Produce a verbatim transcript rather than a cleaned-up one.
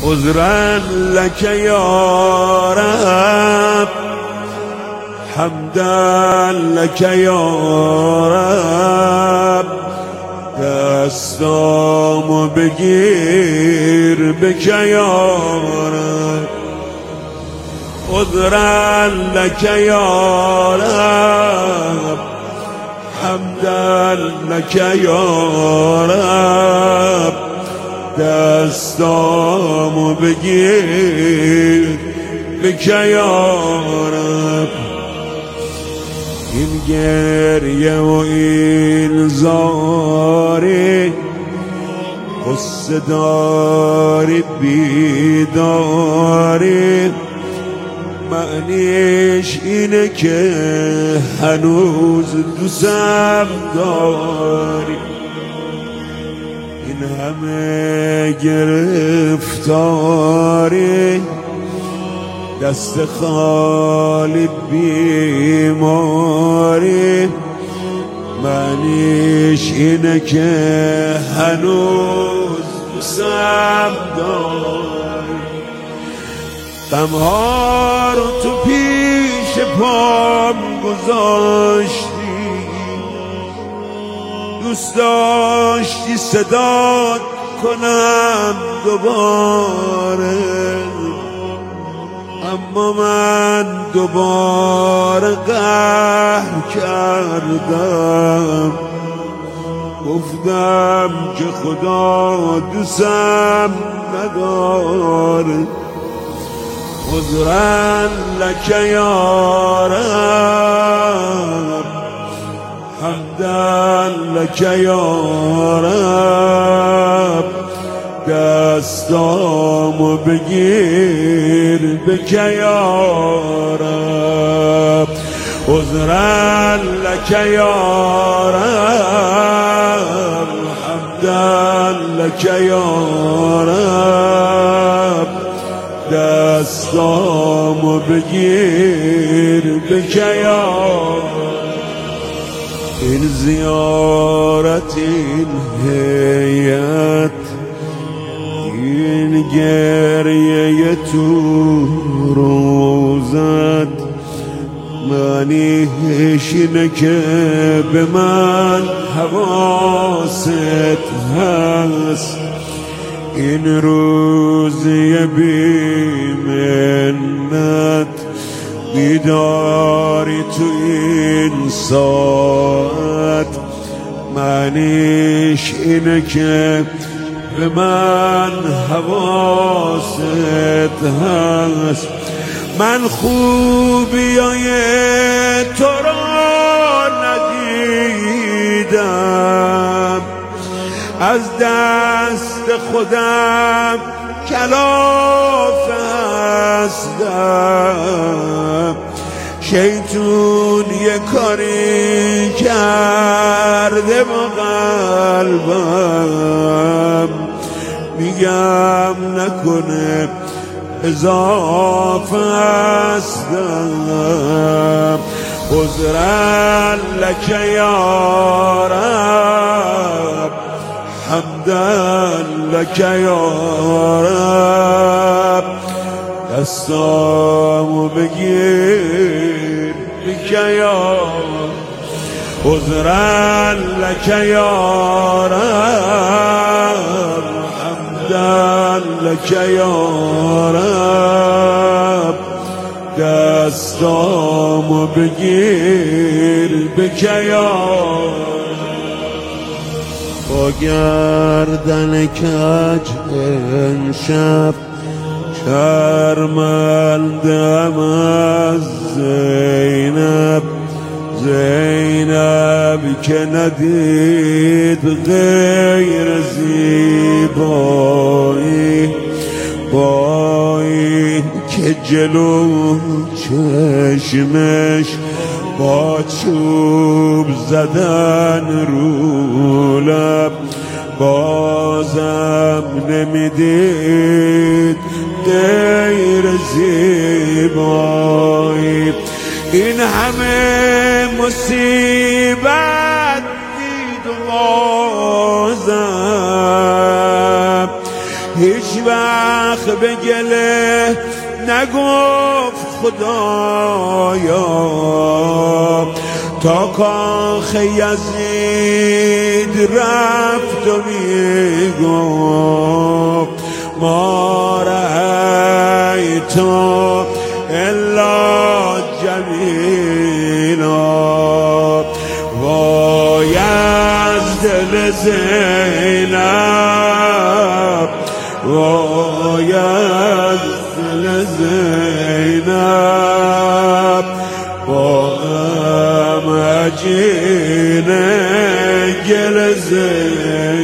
عذرا لك یا رب، حمدا لك یا رب، دستامو بگیر بک یا رب. عذرا لك یا رب، حمدا لك یا رب، دستامو بگیر بک یا رب. این گریه و این زاری قصه داری بیداری، معنیش اینه که هنوز دوستم داری. این همه گرفتاری، دست خالی بیماری، معنیش اینه که هنوز دوستم داری. غمها رو تو پیش پام گذاشتی، دوست داشتی صدات کنم دوباره، اما من دوباره قهر کردم، گفتم که خدا دوستم نداره. عذرا لك یا رب، حمدا لك یا رب، دستامو بگیر بک یا رب. عذرا لك یا رب، حمدا لك یا رب، دستامو بگیر بک یا رب. این زیارت، این هیئت، این گریه تو روزت، معنیش اینه که به من حواست هست. این روزی بی منت، بیداری تو این ساعت، معنیش اینه که به من حواست هست. من خوبیای تو را ندیدم، از دست خودم کلافه هستم. شیطون یه کاری کرده با قلبم، میگم نکنه اضافه هستم. عذرا لك یا رب، حمدا لك یا رب، دستامو بگیر بک یا رب. عذرا لك یا رب، حمدا لك یا رب، دستامو بگیر بک یا رب. با گردن کج امشب شرمندم از زینب، زینب که ندید غیر زیبایی، با این که جلو چشمش با چوب زدن رو لب، بازم نمیدید غیر زیبایی. این همه مصیبت دید و بازم هیچ وقت به گله نگفت خدایا تا کاخ یزید رفت و میگفت ما رأیت الا جمیلا وای از دل زینب وای از دل زینب با مجین گل زینب